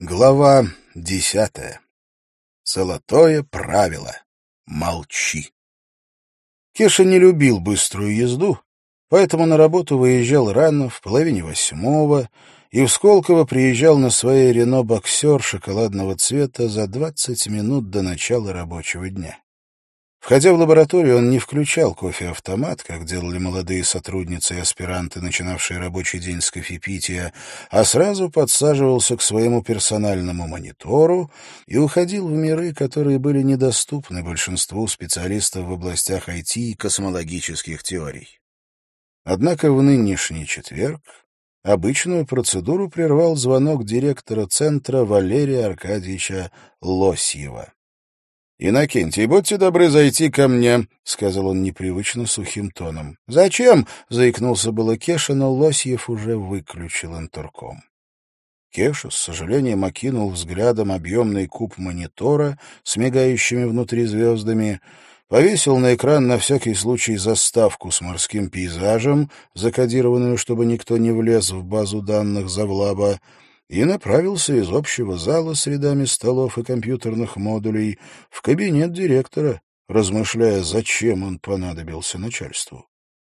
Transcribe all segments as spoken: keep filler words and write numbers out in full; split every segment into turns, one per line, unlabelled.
Глава десятая. Золотое правило. Молчи. Кеша не любил быструю езду, поэтому на работу выезжал рано, в половине восьмого, и в Сколково приезжал на своей Рено Боксер шоколадного цвета за двадцать минут до начала рабочего дня. Входя в лабораторию, он не включал кофе-автомат, как делали молодые сотрудницы и аспиранты, начинавшие рабочий день с кофепития, а сразу подсаживался к своему персональному монитору и уходил в миры, которые были недоступны большинству специалистов в областях ай ти и космологических теорий. Однако в нынешний четверг обычную процедуру прервал звонок директора центра Валерия Аркадьевича Лосьева. «Иннокентий, будьте добры зайти ко мне», — сказал он непривычно сухим тоном. «Зачем?» — заикнулся было Кеша, но Лосьев уже выключил интерком. Кеша с сожалением окинул взглядом объемный куб монитора с мигающими внутри звездами, повесил на экран на всякий случай заставку с морским пейзажем, закодированную, чтобы никто не влез в базу данных Завлаба, и направился из общего зала с рядами столов и компьютерных модулей в кабинет директора, размышляя, зачем он понадобился начальству.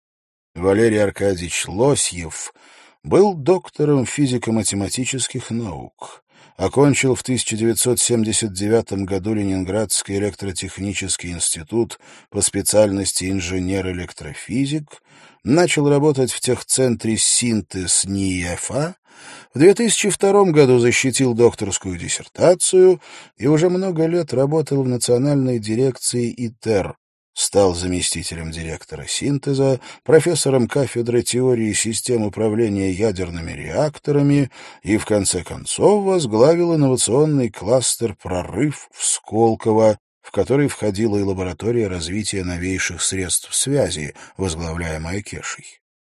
Валерий Аркадьевич Лосьев был доктором физико-математических наук, окончил в тысяча девятьсот семьдесят девятом году Ленинградский электротехнический институт по специальности инженер-электрофизик, начал работать в техцентре «Синтез НИИФА», в две тысячи втором году защитил докторскую диссертацию и уже много лет работал в национальной дирекции ИТЕР, стал заместителем директора синтеза, профессором кафедры теории систем управления ядерными реакторами и, в конце концов, возглавил инновационный кластер «Прорыв» в Сколково, в который входила и лаборатория развития новейших средств связи, возглавляемая Кешей.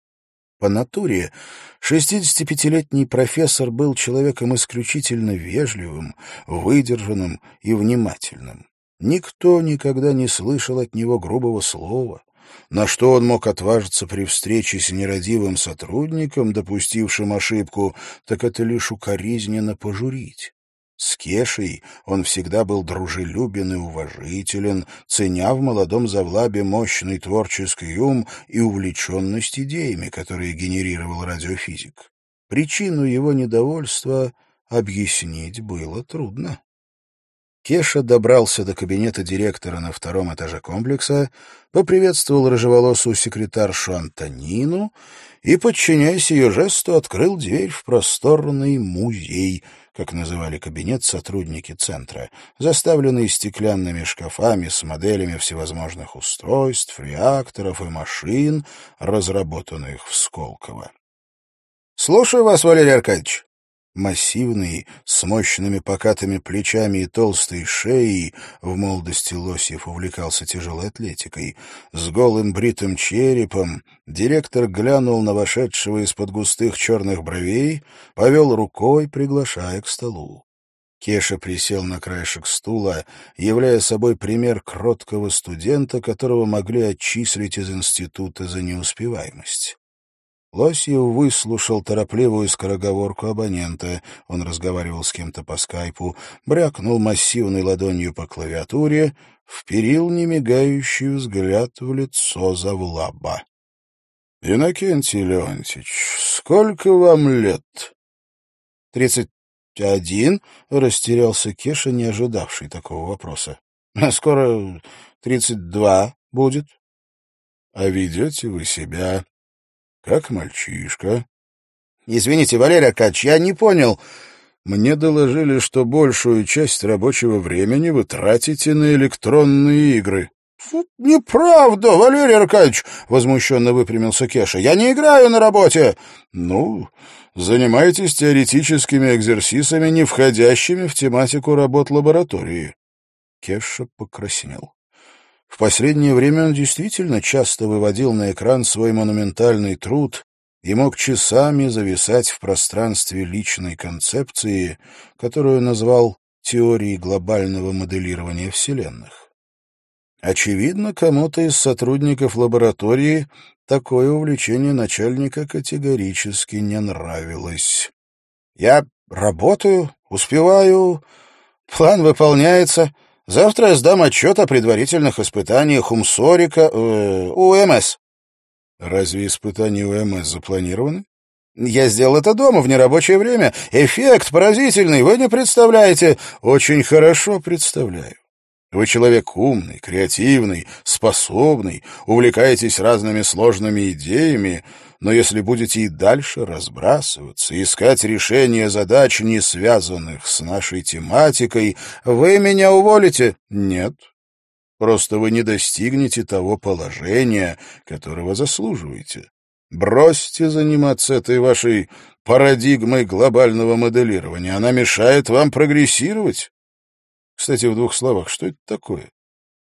По натуре шестидесятипятилетний профессор был человеком исключительно вежливым, выдержанным и внимательным. Никто никогда не слышал от него грубого слова. На что он мог отважиться при встрече с нерадивым сотрудником, допустившим ошибку, так это лишь укоризненно пожурить. С Кешей он всегда был дружелюбен и уважителен, ценя в молодом Завлабе мощный творческий ум и увлеченность идеями, которые генерировал радиофизик. Причину его недовольства объяснить было трудно. Кеша добрался до кабинета директора на втором этаже комплекса, поприветствовал рыжеволосую секретаршу Антонину и, подчиняясь ее жесту, открыл дверь в просторный музей, как называли кабинет сотрудники центра, заставленный стеклянными шкафами с моделями всевозможных устройств, реакторов и машин, разработанных в Сколково. «Слушаю вас, Валерий Аркадьевич». Массивный, с мощными покатыми плечами и толстой шеей, в молодости Лосьев увлекался тяжелой атлетикой, с голым бритым черепом, директор глянул на вошедшего из-под густых черных бровей, повел рукой, приглашая к столу. Кеша присел на краешек стула, являя собой пример кроткого студента, которого могли отчислить из института за неуспеваемость. Лосьев выслушал торопливую скороговорку абонента, он разговаривал с кем-то по скайпу, брякнул массивной ладонью по клавиатуре, вперил немигающий взгляд в лицо Завлаба. — Иннокентий Леонтьевич, сколько вам лет? — Тридцать один, — растерялся Кеша, не ожидавший такого вопроса. — Скоро тридцать два будет. — А ведете вы себя как мальчишка. — Извините, Валерий Аркадьевич, я не понял. Мне доложили, что большую часть рабочего времени вы тратите на электронные игры. — Неправда, Валерий Аркадьевич, — возмущенно выпрямился Кеша. — Я не играю на работе. — Ну, занимаетесь теоретическими экзерсисами, не входящими в тематику работ лаборатории. Кеша покраснел. В последнее время он действительно часто выводил на экран свой монументальный труд и мог часами зависать в пространстве личной концепции, которую назвал теорией глобального моделирования вселенных. Очевидно, кому-то из сотрудников лаборатории такое увлечение начальника категорически не нравилось. — Я работаю, Успеваю. План выполняется. Завтра я сдам отчет о предварительных испытаниях УМСОРИКа, э, УМС. Разве испытания УМС запланированы? Я сделал это дома в нерабочее время. Эффект поразительный, вы не представляете. Очень хорошо представляю. Вы человек умный, креативный, способный, увлекаетесь разными сложными идеями, но если будете и дальше разбрасываться, искать решения задач, не связанных с нашей тематикой, вы меня уволите? Нет. Просто вы не достигнете того положения, которого заслуживаете. Бросьте заниматься этой вашей парадигмой глобального моделирования. Она мешает вам прогрессировать. Кстати, в двух словах, что это такое?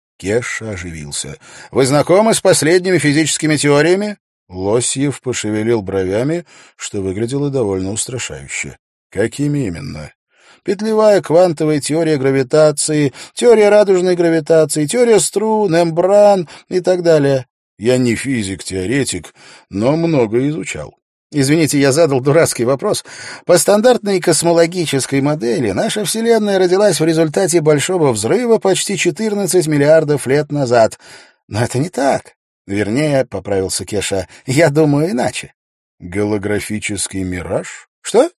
Кеша оживился. Вы знакомы с последними физическими теориями? Лосьев пошевелил бровями, что выглядело довольно устрашающе. Какими именно? Петлевая квантовая теория гравитации, теория радужной гравитации, теория струн, мембран и так далее. Я не физик-теоретик, но много изучал. Извините, я задал дурацкий вопрос. По стандартной космологической модели наша Вселенная родилась в результате Большого взрыва почти четырнадцать миллиардов лет назад. Но это не так. Вернее, — поправился Кеша, — я думаю иначе. Голографический мираж? Что?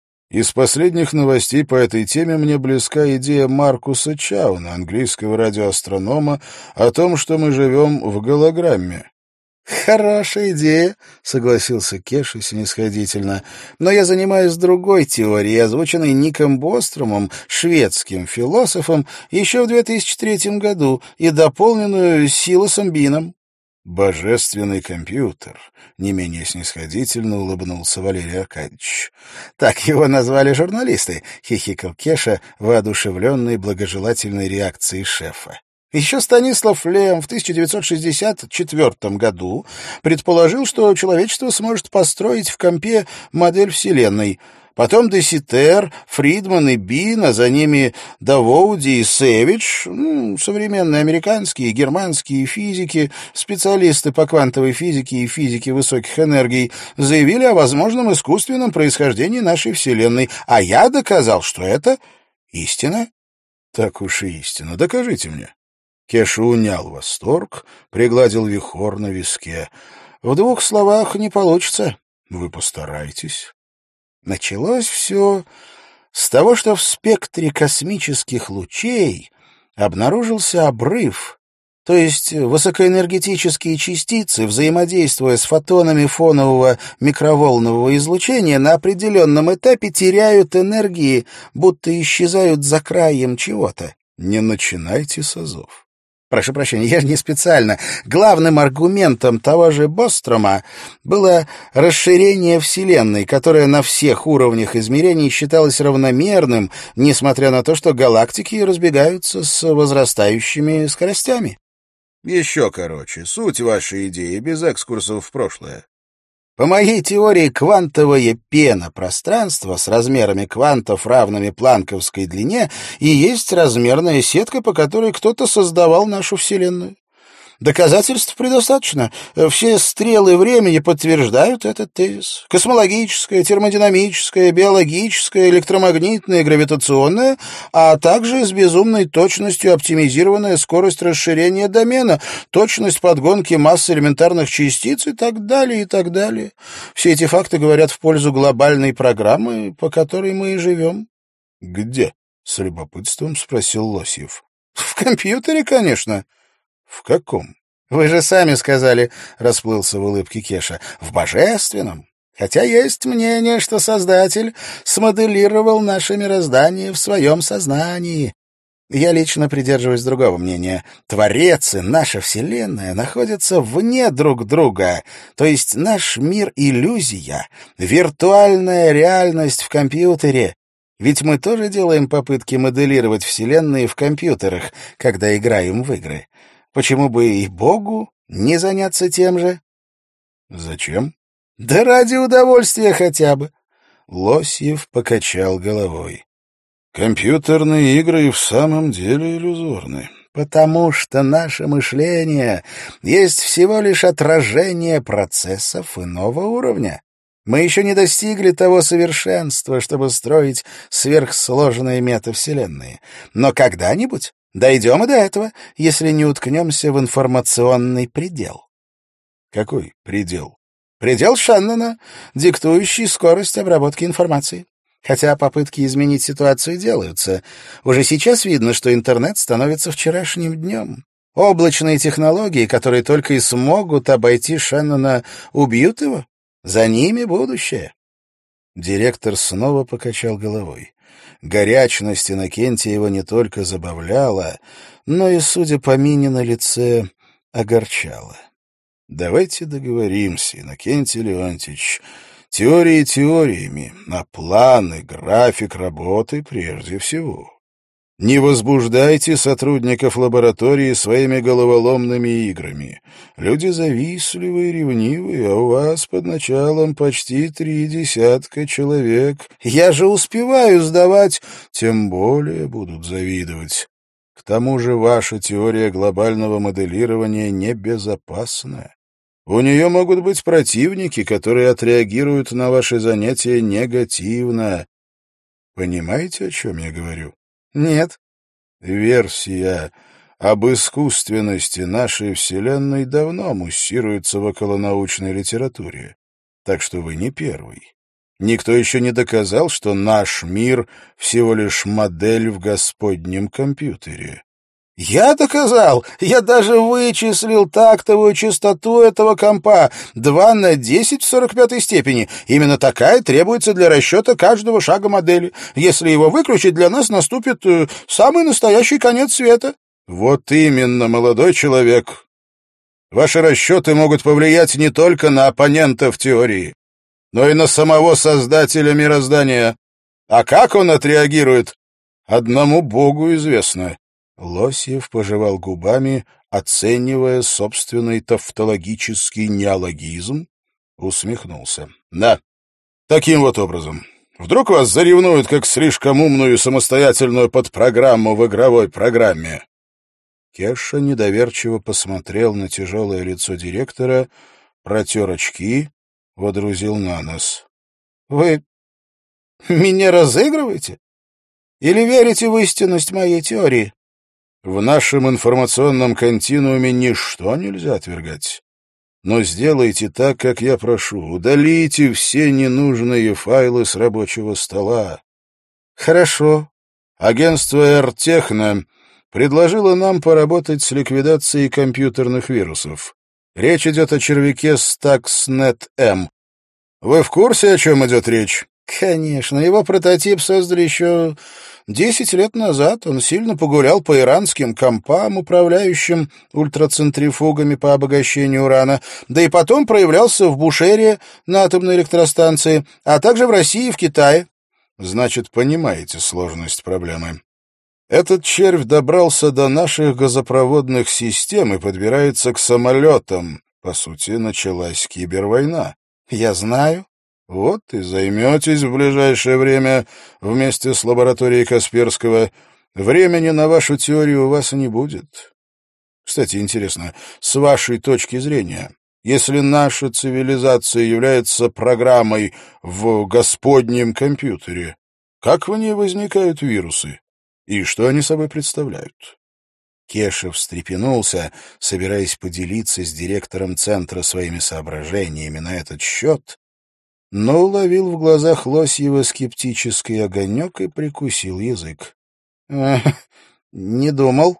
Из последних новостей по этой теме мне близка идея Маркуса Чауна, английского радиоастронома, о том, что мы живем в голограмме. «Хорошая идея», — согласился Кеша снисходительно. «Но я занимаюсь другой теорией, озвученной Ником Бостромом, шведским философом, еще в две тысячи третьем году и дополненную Силосом Бином». «Божественный компьютер», — не менее снисходительно улыбнулся Валерий Аркадьевич. «Так его назвали журналисты», — хихикал Кеша, воодушевленный благожелательной реакцией шефа. Еще Станислав Лем в тысяча девятьсот шестьдесят четвёртом году предположил, что человечество сможет построить в компе модель Вселенной. Потом Деситер, Фридман и Бин, а за ними Давоуди и Сэвидж, ну, современные американские и германские физики, специалисты по квантовой физике и физике высоких энергий, заявили о возможном искусственном происхождении нашей Вселенной, а я доказал, что это истина. Так уж и истина. Докажите мне. Кеша унял восторг, пригладил вихор на виске. В двух словах не получится. Вы постарайтесь. Началось все с того, что в спектре космических лучей обнаружился обрыв, то есть высокоэнергетические частицы, взаимодействуя с фотонами фонового микроволнового излучения, на определенном этапе теряют энергии, будто исчезают за краем чего-то. Не начинайте с азов. Прошу прощения, я же не специально. Главным аргументом того же Бострома было расширение Вселенной, которое на всех уровнях измерений считалось равномерным, несмотря на то, что галактики разбегаются с возрастающими скоростями. Еще короче, суть вашей идеи без экскурсов в прошлое. По моей теории, квантовое пена-пространство с размерами квантов, равными планковской длине, и есть размерная сетка, по которой кто-то создавал нашу Вселенную. Доказательств предостаточно. Все стрелы времени подтверждают этот тезис. Космологическая, термодинамическая, биологическая, электромагнитная, гравитационная, а также с безумной точностью оптимизированная скорость расширения домена, точность подгонки массы элементарных частиц и так далее, и так далее. Все эти факты говорят в пользу глобальной программы, по которой мы и живем. — Где? — с любопытством спросил Лосьев. — В компьютере, конечно. «В каком?» «Вы же сами сказали», — расплылся в улыбке Кеша, — «в божественном. Хотя есть мнение, что Создатель смоделировал наше мироздание в своем сознании. Я лично придерживаюсь другого мнения. Творец и наша Вселенная находятся вне друг друга, то есть наш мир — иллюзия, виртуальная реальность в компьютере. Ведь мы тоже делаем попытки моделировать Вселенные в компьютерах, когда играем в игры. Почему бы и Богу не заняться тем же? Зачем? Да ради удовольствия хотя бы. Лосьев покачал головой. Компьютерные игры и в самом деле иллюзорны. Потому что наше мышление есть всего лишь отражение процессов иного уровня. Мы еще не достигли того совершенства, чтобы строить сверхсложные метавселенные. Но когда-нибудь дойдем и до этого, если не уткнемся в информационный предел. Какой предел? Предел Шеннона, диктующий скорость обработки информации. Хотя попытки изменить ситуацию делаются. Уже сейчас видно, что интернет становится вчерашним днем. Облачные технологии, которые только и смогут обойти Шеннона, убьют его. За ними будущее. Директор снова покачал головой. Горячность Иннокентия его не только забавляла, но и, судя по мине на лице, огорчала. Давайте договоримся, Иннокентий Леонтьевич. Теории теориями, а планы, график работы прежде всего. Не возбуждайте сотрудников лаборатории своими головоломными играми. Люди завистливые и ревнивые, а у вас под началом почти три десятка человек. Я же успеваю сдавать, тем более будут завидовать. К тому же ваша теория глобального моделирования небезопасна. У нее могут быть противники, которые отреагируют на ваши занятия негативно. Понимаете, о чем я говорю? Нет. Версия об искусственности нашей Вселенной давно муссируется в околонаучной литературе. Так что вы не первый. Никто еще не доказал, что наш мир всего лишь модель в Господнем компьютере. Я доказал! Я даже вычислил тактовую частоту этого компа два на десять в сорок пятой степени. Именно такая требуется для расчета каждого шага модели. Если его выключить, для нас наступит э, самый настоящий конец света. Вот именно, молодой человек. Ваши расчеты могут повлиять не только на оппонентов теории, но и на самого создателя мироздания. А как он отреагирует, одному Богу известно. Лосьев пожевал губами, оценивая собственный тавтологический неологизм, усмехнулся. — Да, таким вот образом. Вдруг вас заревнуют как слишком умную самостоятельную подпрограмму в игровой программе? Кеша недоверчиво посмотрел на тяжелое лицо директора, протер очки, водрузил на нос. — Вы меня разыгрываете? Или верите в истинность моей теории? В нашем информационном континууме ничто нельзя отвергать. Но сделайте так, как я прошу. Удалите все ненужные файлы с рабочего стола. Хорошо. Агентство «Эртехно» предложило нам поработать с ликвидацией компьютерных вирусов. Речь идет о червяке Stuxnet-M. Вы в курсе, о чем идет речь? Конечно. Его прототип создали еще десять лет назад. Он сильно погулял по иранским компам, управляющим ультрацентрифугами по обогащению урана, да и потом проявлялся в Бушере на атомной электростанции, а также в России и в Китае. Значит, понимаете сложность проблемы. Этот червь добрался до наших газопроводных систем и подбирается к самолетам. По сути, началась кибервойна. Я знаю. Вот и займетесь в ближайшее время вместе с лабораторией Касперского. Времени на вашу теорию у вас и не будет. Кстати, интересно, с вашей точки зрения, если наша цивилизация является программой в Господнем компьютере, как в ней возникают вирусы и что они собой представляют? Кеша встрепенулся, собираясь поделиться с директором центра своими соображениями на этот счет, но уловил в глазах Лосьева скептический огонек и прикусил язык. «Э, не думал».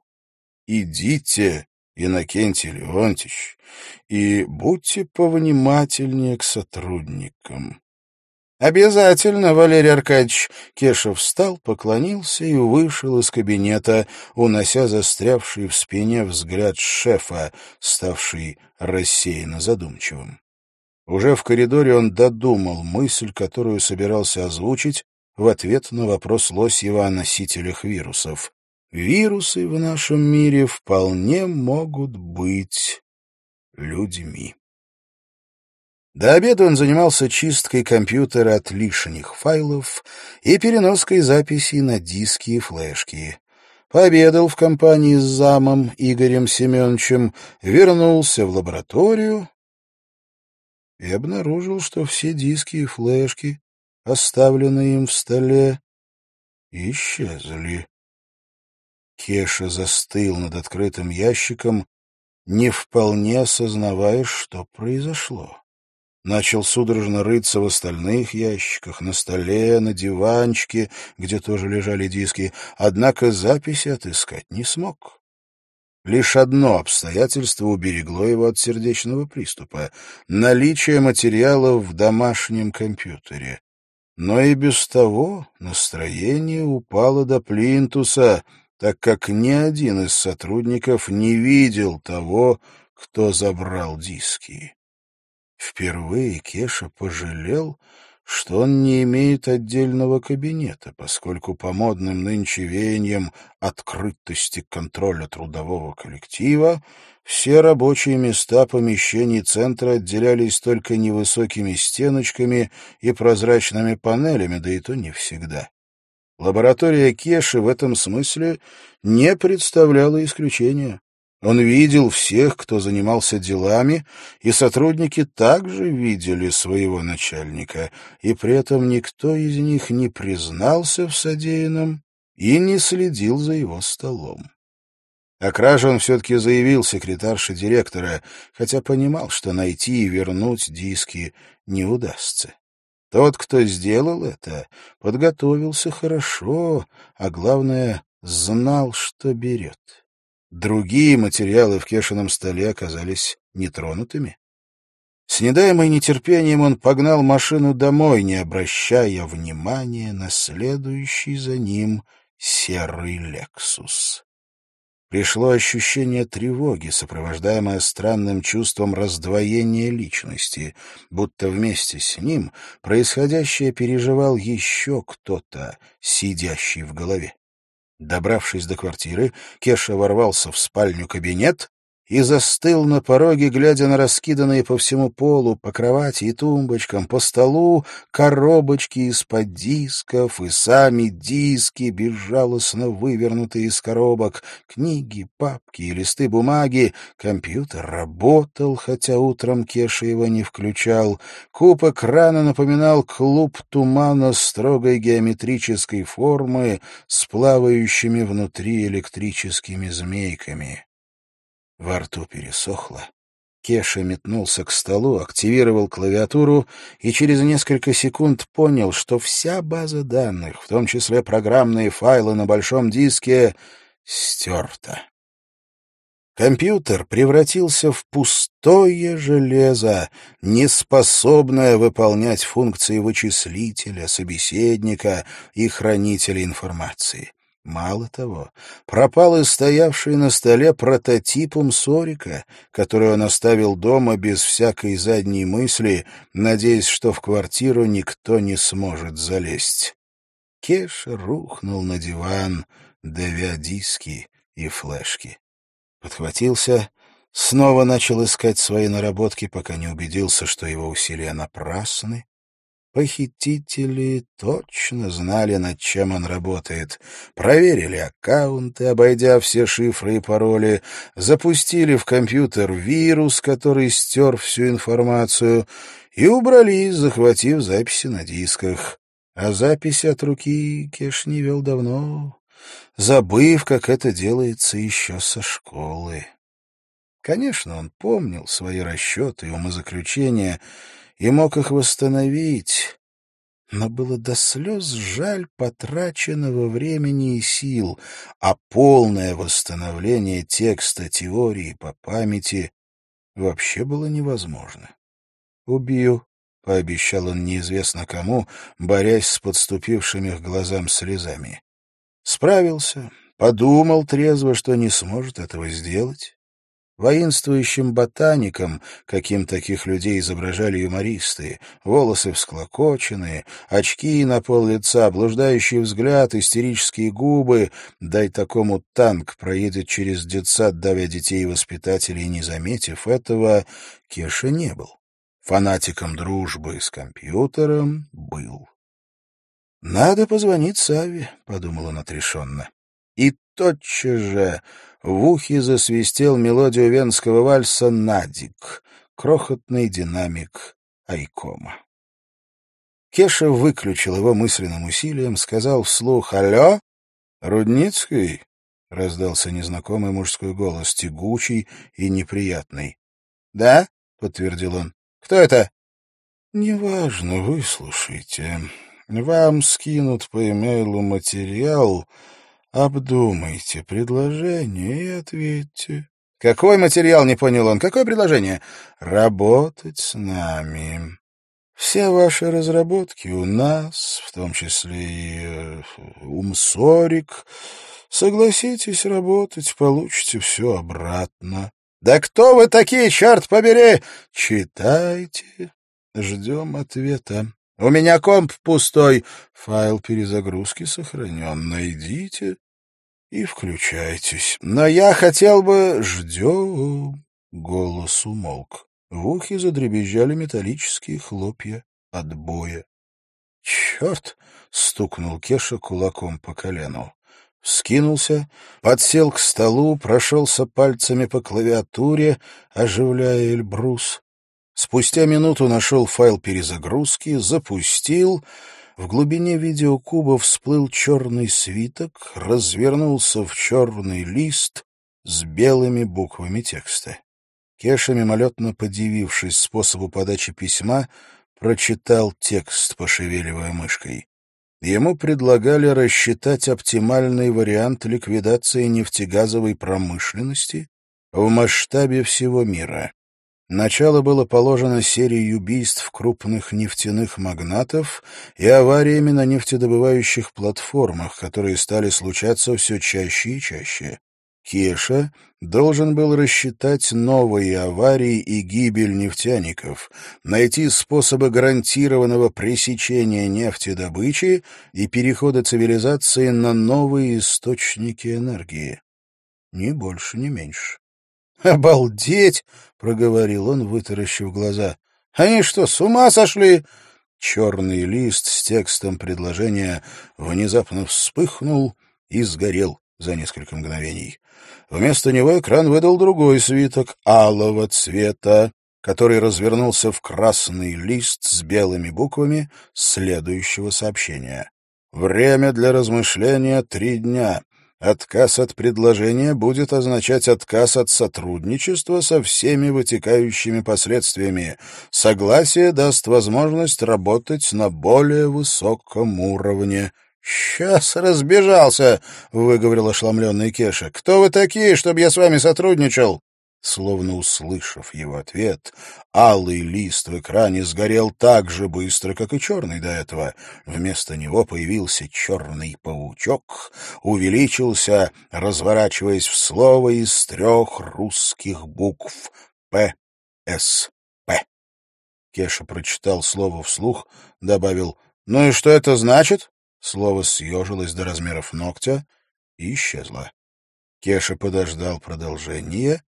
«Идите, Иннокентий Леонтьевич, и будьте повнимательнее к сотрудникам». «Обязательно, Валерий Аркадьевич». Кеша встал, поклонился и вышел из кабинета, унося застрявший в спине взгляд шефа, ставший рассеянно задумчивым. Уже в коридоре он додумал мысль, которую собирался озвучить в ответ на вопрос Лосьева о носителях вирусов. Вирусы в нашем мире вполне могут быть людьми. До обеда он занимался чисткой компьютера от лишних файлов и переноской записей на диски и флешки. Пообедал в компании с замом Игорем Семеновичем, вернулся в лабораторию и обнаружил, что все диски и флешки, оставленные им в столе, исчезли. Кеша застыл над открытым ящиком, не вполне осознавая, что произошло. Начал судорожно рыться в остальных ящиках, на столе, на диванчике, где тоже лежали диски, однако записи отыскать не смог. Лишь одно обстоятельство уберегло его от сердечного приступа — наличие материалов в домашнем компьютере. Но и без того настроение упало до плинтуса, так как ни один из сотрудников не видел того, кто забрал диски. Впервые Кеша пожалел, что он не имеет отдельного кабинета, поскольку по модным нынче веяниям открытости контроля трудового коллектива все рабочие места помещений центра отделялись только невысокими стеночками и прозрачными панелями, да и то не всегда. Лаборатория Кеши в этом смысле не представляла исключения. Он видел всех, кто занимался делами, и сотрудники также видели своего начальника, и при этом никто из них не признался в содеянном и не следил за его столом. О краже он все-таки заявил секретарше директора, хотя понимал, что найти и вернуть диски не удастся. Тот, кто сделал это, подготовился хорошо, а главное, знал, что берет. Другие материалы в Кешином столе оказались нетронутыми. С недаемой нетерпением он погнал машину домой, не обращая внимания на следующий за ним серый «Лексус». Пришло ощущение тревоги, сопровождаемое странным чувством раздвоения личности, будто вместе с ним происходящее переживал еще кто-то, сидящий в голове. Добравшись до квартиры, Кеша ворвался в спальню-кабинет и застыл на пороге, глядя на раскиданные по всему полу, по кровати и тумбочкам, по столу коробочки из-под дисков и сами диски, безжалостно вывернутые из коробок, книги, папки и листы бумаги. Компьютер работал, хотя утром Кеша его не включал. Куб экрана напоминал клуб тумана строгой геометрической формы с плавающими внутри электрическими змейками. Во рту пересохло. Кеша метнулся к столу, активировал клавиатуру и через несколько секунд понял, что вся база данных, в том числе программные файлы на большом диске, стерта. Компьютер превратился в пустое железо, неспособное выполнять функции вычислителя, собеседника и хранителя информации. Мало того, пропал и стоявший на столе прототипом Сорика, который он оставил дома без всякой задней мысли, надеясь, что в квартиру никто не сможет залезть. Кеша рухнул на диван, давя диски и флешки. Подхватился, снова начал искать свои наработки, пока не убедился, что его усилия напрасны. Похитители точно знали, над чем он работает. Проверили аккаунты, обойдя все шифры и пароли, запустили в компьютер вирус, который стер всю информацию, и убрались, захватив записи на дисках. А записи от руки Кеш не вел давно, забыв, как это делается еще со школы. Конечно, он помнил свои расчеты и умозаключения, и мог их восстановить, но было до слез жаль потраченного времени и сил, а полное восстановление текста теории по памяти вообще было невозможно. «Убью», — пообещал он неизвестно кому, борясь с подступившими к глазам слезами. Справился, подумал трезво, что не сможет этого сделать. Воинствующим ботаником, каким таких людей изображали юмористы, волосы всклокоченные, очки на пол лица, блуждающий взгляд, истерические губы, дай такому танк проедет через детсад, давя детей и воспитателей, не заметив этого, Кеша не был. Фанатиком дружбы с компьютером был. «Надо позвонить Савве», — подумал он отрешенно. И тотчас же в ухе засвистел мелодию венского вальса «Надик», крохотный динамик Айкома. Кеша выключил его мысленным усилием, сказал вслух «Алло, Рудницкий?» — раздался незнакомый мужской голос, тягучий и неприятный. «Да?» — подтвердил он. «Кто это?» «Неважно, выслушайте. Вам скинут по имейлу материал. Обдумайте предложение и ответьте». «Какой материал?» — не понял он. «Какое предложение?» «Работать с нами. Все ваши разработки у нас, в том числе и э, Умсорик. Согласитесь работать, получите все обратно». «Да кто вы такие, черт побери?» «Читайте. Ждем ответа. У меня комп пустой. Файл перезагрузки сохранен. Найдите и включайтесь. Но я хотел бы...» «Ждем». Голос умолк. В ухе задребезжали металлические хлопья отбоя. «Черт!» — стукнул Кеша кулаком по колену. Вскинулся, подсел к столу, прошелся пальцами по клавиатуре, оживляя Эльбрус. Спустя минуту нашел файл перезагрузки, запустил. В глубине видеокуба всплыл черный свиток, развернулся в черный лист с белыми буквами текста. Кеша, мимолетно подивившись способу подачи письма, прочитал текст, пошевеливая мышкой. Ему предлагали рассчитать оптимальный вариант ликвидации нефтегазовой промышленности в масштабе всего мира. Начало было положено серией убийств крупных нефтяных магнатов и авариями на нефтедобывающих платформах, которые стали случаться все чаще и чаще. Кеша должен был рассчитать новые аварии и гибель нефтяников, найти способы гарантированного пресечения нефтедобычи и перехода цивилизации на новые источники энергии. Ни больше, ни меньше. «Обалдеть!» — проговорил он, вытаращив глаза. «Они что, с ума сошли?» Черный лист с текстом предложения внезапно вспыхнул и сгорел за несколько мгновений. Вместо него экран выдал другой свиток алого цвета, который развернулся в красный лист с белыми буквами следующего сообщения. «Время для размышления — три дня. Отказ от предложения будет означать отказ от сотрудничества со всеми вытекающими последствиями. Согласие даст возможность работать на более высоком уровне». «Сейчас разбежался», — выговорил ошеломленный Кеша. «Кто вы такие, чтобы я с вами сотрудничал?» Словно услышав его ответ, алый лист в экране сгорел так же быстро, как и черный до этого. Вместо него появился черный паучок, увеличился, разворачиваясь в слово из трех русских букв «П С П». Кеша прочитал слово вслух, добавил «Ну и что это значит?» Слово съежилось до размеров ногтя и исчезло. Кеша подождал продолжения,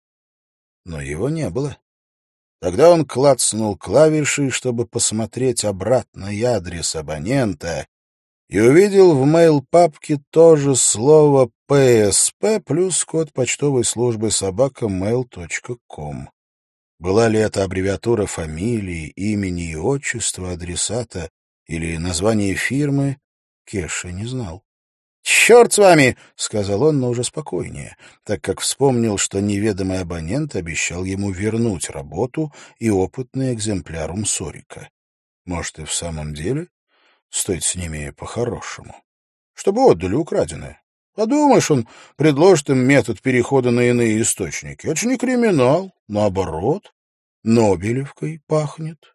но его не было. Тогда он клацнул клавишей, чтобы посмотреть обратный адрес абонента, и увидел в мейл-папке то же слово «П С П» плюс код почтовой службы собака mail точка ком. Была ли это аббревиатура фамилии, имени и отчества адресата или название фирмы, Кеша не знал. «Черт с вами!» — сказал он, но уже спокойнее, так как вспомнил, что неведомый абонент обещал ему вернуть работу и опытный экземпляр Умсорика. Может, и в самом деле стоит с ними по-хорошему, чтобы отдали украденное. Подумаешь, он предложит им метод перехода на иные источники. Это же не криминал, наоборот, Нобелевкой пахнет.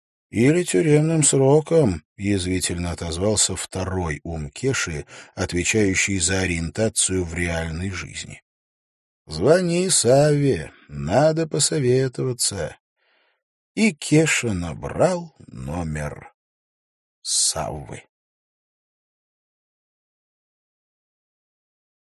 Или тюремным сроком, — язвительно отозвался второй ум Кеши, отвечающий за ориентацию в реальной жизни. — Звони Савве, надо посоветоваться. И Кеша набрал номер Саввы.